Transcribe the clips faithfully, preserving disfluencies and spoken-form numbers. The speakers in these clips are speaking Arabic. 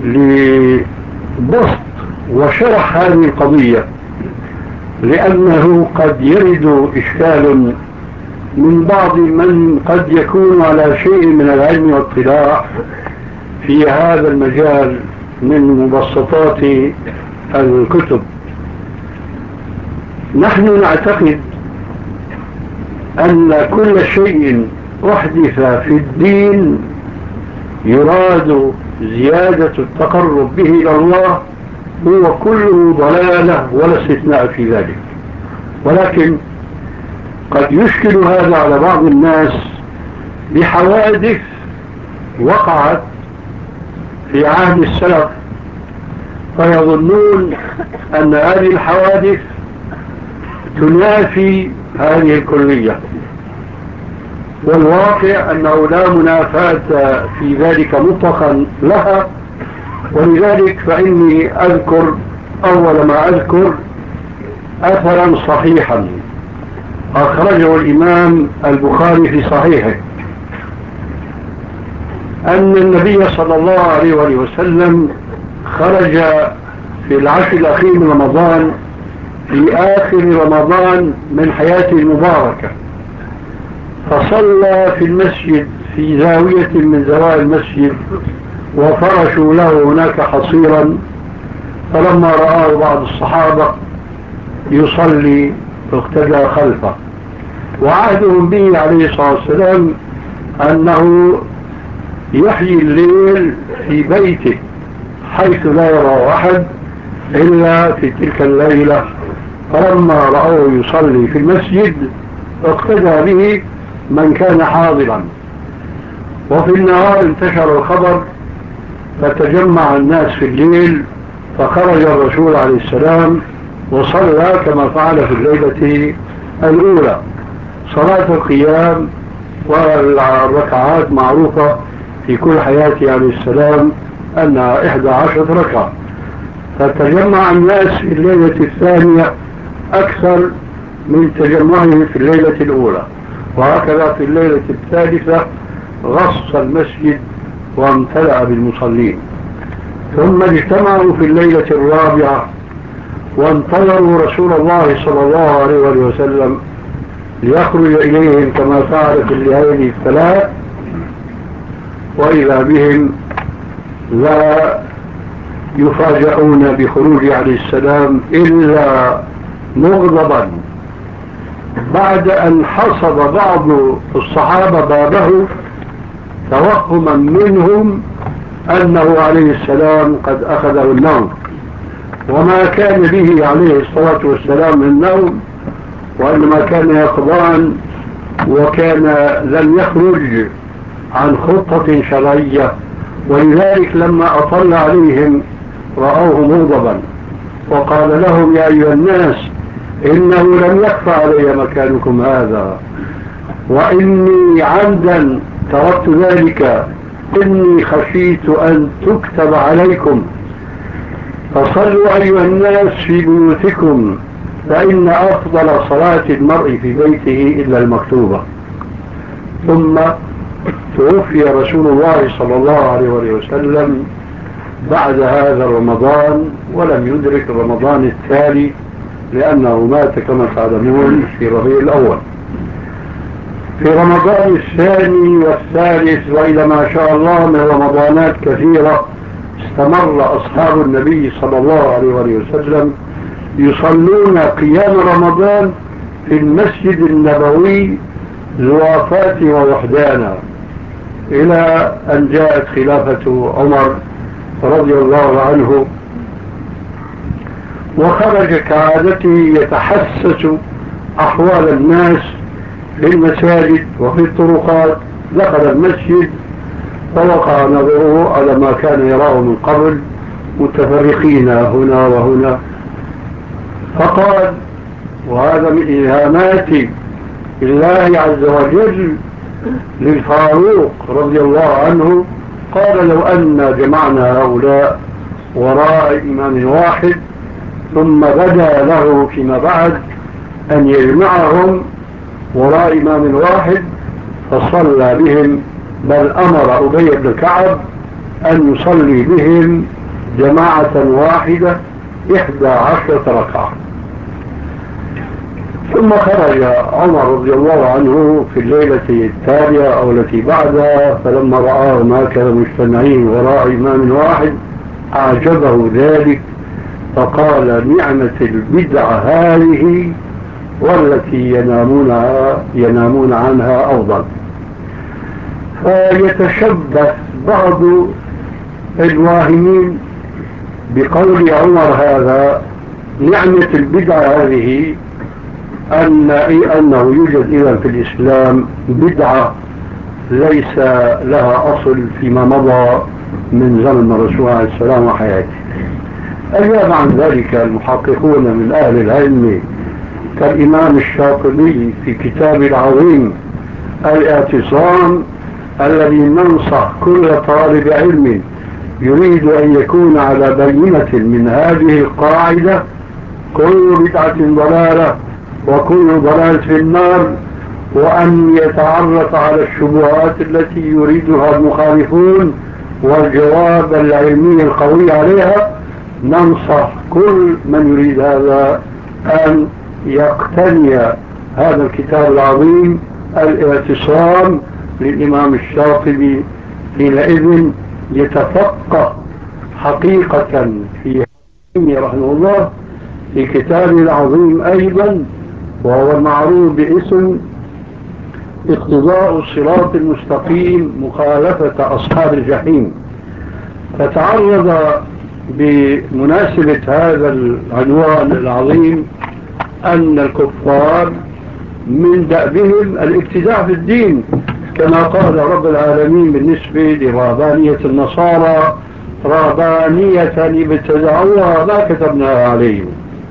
لبسط وشرح هذه القضية، لأنه قد يرد إشكال من بعض من قد يكون على شيء من العلم والاطلاع في هذا المجال من مبسطات الكتب. نحن نعتقد أن كل شيء أحدث في الدين يراد زيادة التقرب به إلى الله هو كله ضلالة ولا استثناء في ذلك. ولكن قد يشكل هذا على بعض الناس بحوادث وقعت في عهد السلف، فيظنون أن هذه الحوادث تنافي هذه الكلية، والواقع أنه لا منافاة في ذلك مطلقا لها. ولذلك فإني أذكر أول ما أذكر أثرا صحيحا أخرجه الإمام البخاري في صحيحه، أن النبي صلى الله عليه وسلم خرج في العشر الأخير من رمضان في آخر رمضان من حياته المباركة، فصلى في المسجد في زاوية من زوايا المسجد وفرشوا له هناك حصيرا، فلما رآه بعض الصحابة يصلي اقتدى خلفه. وعهدهم به عليه الصلاة والسلام أنه يحيي الليل في بيته حيث لا يرى أحد إلا في تلك الليلة، فلما رأوه يصلي في المسجد اقتدى به من كان حاضرا. وفي النهار انتشر الخبر فتجمع الناس في الليل، فخرج الرسول عليه السلام وصلى كما فعل في الليلة الأولى صلاة القيام، والركعات معروفة في كل حياته عليه السلام أنها إحدى عشرة ركعة، فتجمع الناس في الليلة الثانية أكثر من تجمعهم في الليلة الأولى، وهكذا في الليلة الثالثة غص المسجد وامتلأ بالمصلين. ثم اجتمعوا في الليلة الرابعة وانتظروا رسول الله صلى الله عليه وسلم ليخرج إليهم كما فعل في الليالي الثلاث، وإذا بهم لا يفاجئون بخروج عليه السلام إلا مغضبا بعد أن حصد بعض الصحابة بابه توهما منهم أنه عليه السلام قد أخذه النوم، وما كان به عليه الصلاة والسلام من النوم، وإنما كان يقظان وكان لم يخرج عن خطة شرعية. ولذلك لما أطل عليهم رأوه مغضبا وقال لهم يا أيها الناس إنه لم يخفى علي مكانكم هذا، وإني عمدا تركت ذلك، إني خشيت أن تكتب عليكم، فصلوا أيها الناس في بيوتكم، فإن أفضل صلاة المرء في بيته إلا المكتوبة. ثم توفي رسول الله صلى الله عليه وسلم بعد هذا رمضان، ولم يدرك رمضان التالي لأنه مات كما تعلمون في ربيع الأول. في رمضان الثاني والثالث وإلى ما شاء الله من رمضانات كثيرة استمر أصحاب النبي صلى الله عليه وسلم يصلون قيام رمضان في المسجد النبوي زوافات ووحدانا، إلى أن جاءت خلافة عمر رضي الله عنه، وخرج كعادته يتحسس أحوال الناس في المساجد وفي الطرقات. دخل المسجد فوقع نظره على ما كان يراه من قبل متفرقين هنا وهنا، فقال، وهذا من إلهامات الله عز وجل للفاروق رضي الله عنه، قال لو أن جمعنا هؤلاء وراء إمام واحد ثم بدا له فيما بعد أن يجمعهم وراء إمام واحد فصلى بهم، بل أمر أبي بن كعب أن يصلي بهم جماعة واحدة إحدى عشرة ركعة. ثم خرج عمر رضي الله عنه في الليلة التالية أو التي بعدها، فلما رآهم هكذا مجتمعين وراء إمام واحد أعجبه ذلك، فقال: نعمة البدعة هذه والتي ينامون ينامون عنها أفضل. فيتشبه بعض الواهمين بقول عمر هذا نعمة البدعة هذه أن أنه يوجد إذا في الإسلام بدعة ليس لها أصل فيما مضى من زمن الرسول عليه السلام وحياته. أجاب عن ذلك المحققون من أهل العلم كالإمام الشاطبي في كتاب العظيم الاعتصام، الذي ننصح كل طالب علم يريد أن يكون على بينة من هذه القاعدة: كل بدعة ضلالة وكل ضلال في النار، وأن يتعرف على الشبهات التي يريدها المخالفون والجواب العلمي القوي عليها. ننصح كل من يريد هذا أن يقتني هذا الكتاب العظيم الاعتصام للإمام الشاطبي، حينئذ يتفقه حقيقة في رحمه الله في كتابه العظيم أيضا، وهو المعروف باسم اقتضاء الصراط المستقيم مخالفة أصحاب الجحيم. فتعرض بمناسبة هذا العنوان العظيم أن الكفار من دأبهم الابتداع في الدين، كما قال رب العالمين بالنسبة لرهبانية النصارى: رهبانية ابتدعوها ما كتبناها عليهم.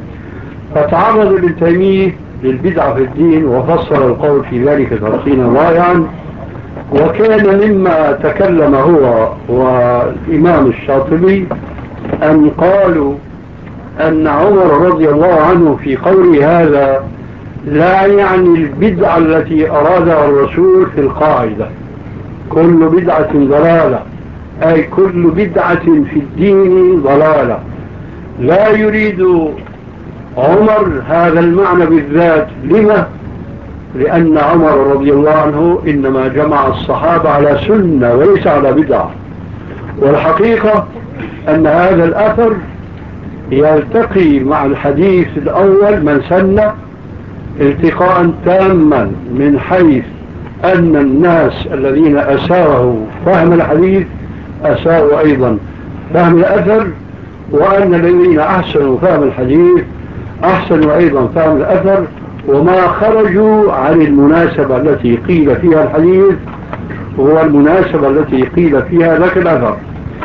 فتعرض ابن تيمية للبدعة في الدين وفصل القول في ذلك تفصيلا رائعا. وكان مما تكلم هو والإمام الشاطبي أن قالوا أن عمر رضي الله عنه في قوله هذا لا يعني البدعة التي أرادها الرسول في القاعدة كل بدعة ضلالة، أي كل بدعة في الدين ضلالة. لا يريد عمر هذا المعنى بالذات. لما؟ لأن عمر رضي الله عنه إنما جمع الصحابة على سنة وليس على بدعة. والحقيقة أن هذا الأثر يلتقي مع الحديث الأول من سنة التقاء تاما، من حيث أن الناس الذين أساءوا فهم الحديث أساءوا أيضا فهم الأثر، وأن الذين أحسنوا فهم الحديث أحسنوا أيضا فهم الأثر، وما خرجوا عن المناسبة التي قيل فيها الحديث هو المناسبة التي قيل فيها ذاك الأثر.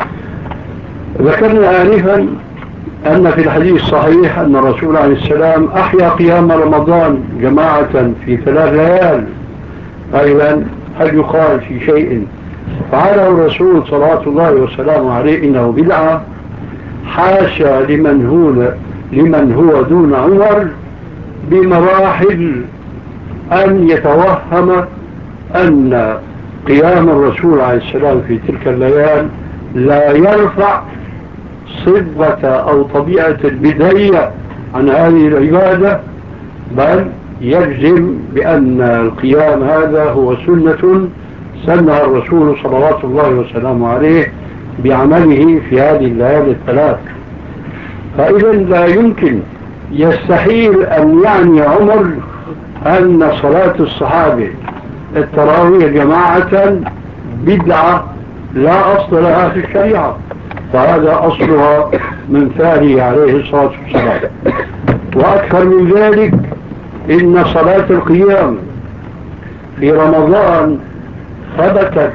ذكرنا آنفا أن في الحديث الصحيح أن الرسول عليه السلام أحيا قيام رمضان جماعة في ثلاث ليال. أيضا هل يقال في شيء فعله الرسول صلوات الله وسلامه عليه إنه بدعة؟ حاشا لمن هو لمن هو دون عمر بمراحل أن يتوهم أن قيام الرسول عليه السلام في تلك الليال لا يرفع صفة أو طبيعة البداية عن هذه العبادة، بل يجزم بأن القيام هذا هو سنة سنها الرسول صلوات الله وسلامه عليه بعمله في هذه الليالي الثلاث. فإذا لا يمكن، يستحيل أن يعني عمر أن صلاة الصحابة التراويح جماعة بدعة لا أصل لها في الشريعة، فهذا أصلها من فعله عليه الصلاة والسلام. وأكثر من ذلك إن صلاة القيام في رمضان ثبتت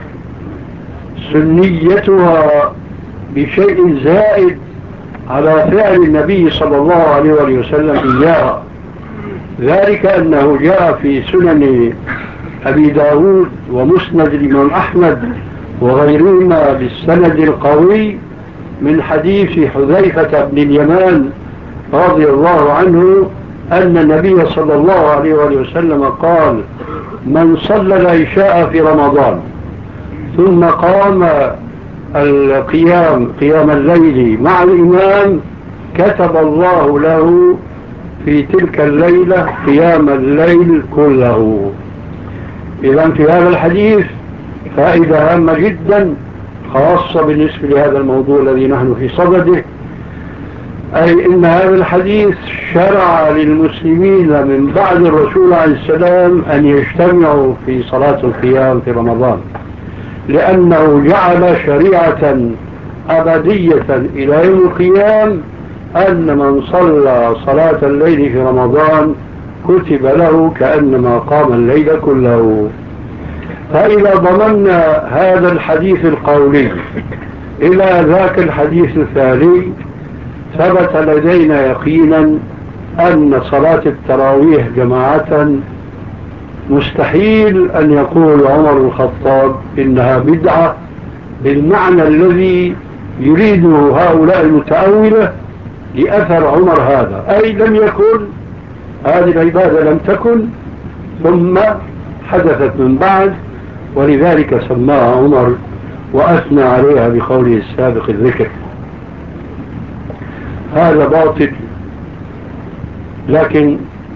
سنيتها بشيء زائد على فعل النبي صلى الله عليه وسلم إياها. ذلك أنه جاء في سنن أبي داود ومسند الإمام أحمد وغيرهما بالسند القوي من حديث حذيفة بن اليمان رضي الله عنه أن النبي صلى الله عليه وسلم قال: من صلى العشاء في رمضان ثم قام القيام قيام الليل مع الإمام كتب الله له في تلك الليلة قيام الليل كله. إذن في هذا الحديث فائدة هامة جدا خاصة بالنسبة لهذا الموضوع الذي نحن في صدده، أي إن هذا الحديث شرع للمسلمين من بعد الرسول عليه السلام أن يجتمعوا في صلاة القيام في رمضان، لأنه جعل شريعة أبدية إلى يوم القيام أن من صلى صلاة الليل في رمضان كتب له كأنما قام الليل كله. فإذا ضمننا هذا الحديث القولي إلى ذاك الحديث الثاني ثبت لدينا يقينا أن صلاة التراويح جماعة مستحيل أن يقول عمر الخطاب إنها بدعة بالمعنى الذي يريده هؤلاء المتأولة لأثر عمر هذا، أي لم يكن هذه العبادة لم تكن ثم حدثت من بعد، ولذلك سماها عمر وأثنى عليها بقوله السابق الذكر. هذا باطل، لكن